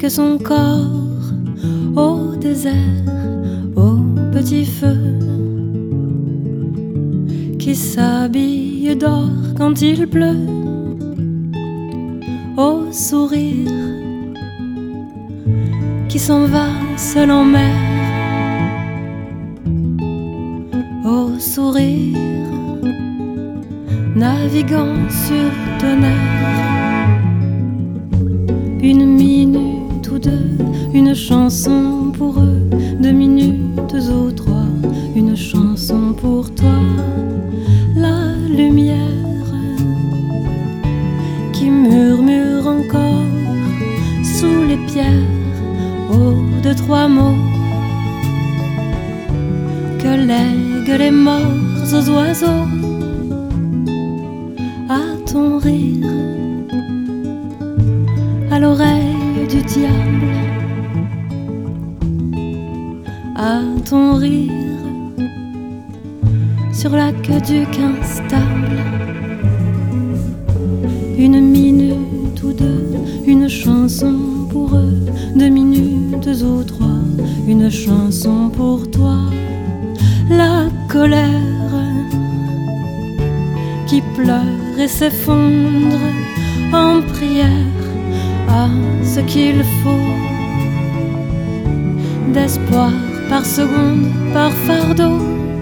que son corps au désert, au petit feu, qui s'habille d'or quand il pleut, au sourire qui s'en va seul en mer, au sourire naviguant sur tonnerre. Une minute ou deux, une chanson pour eux, 2 minutes ou 3, une chanson pour toi. La lumière qui murmure encore sous les pierres, oh, 2, 3 mots que lèguent les morts aux oiseaux. À ton rire, à l'oreille du diable, à ton rire, sur la queue du instable. Une minute ou deux, une chanson pour eux, 2 minutes ou 3, une chanson pour toi. La colère qui pleure et s'effondre en prière à ce qu'il faut d'espoir par seconde, par fardeau.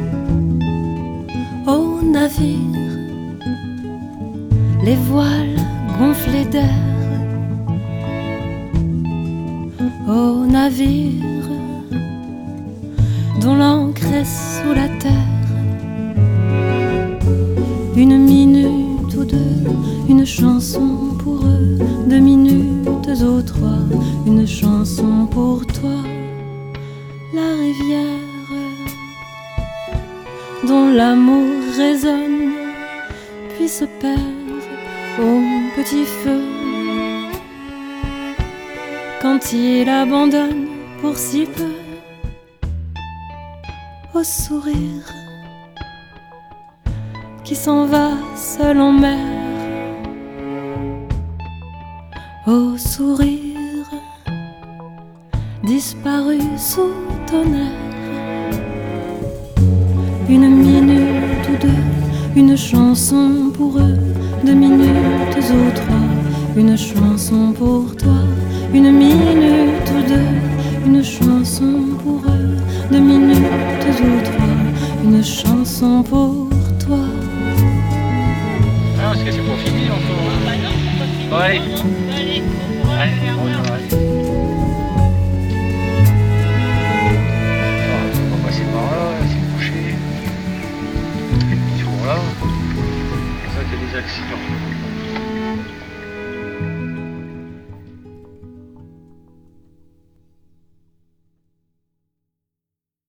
Au navire, les voiles gonflés d'air. Au navire dont l'encre est sous la terre. Une minute ou deux, une chanson pour eux, 2 minutes ou 3, une chanson pour toi. La rivière dont l'amour résonne, puis se perd au petit feu quand il abandonne pour si peu. Au sourire qui s'en va seul en mer, au sourire disparu sous tonnerre. Une minute ou deux, une chanson pour eux, 2 minutes ou 3, une chanson pour toi. Une minute ou deux, une chanson pour eux, 2 minutes ou 3, une chanson pour toi. Ah, parce que c'est pour finir encore. Ouais.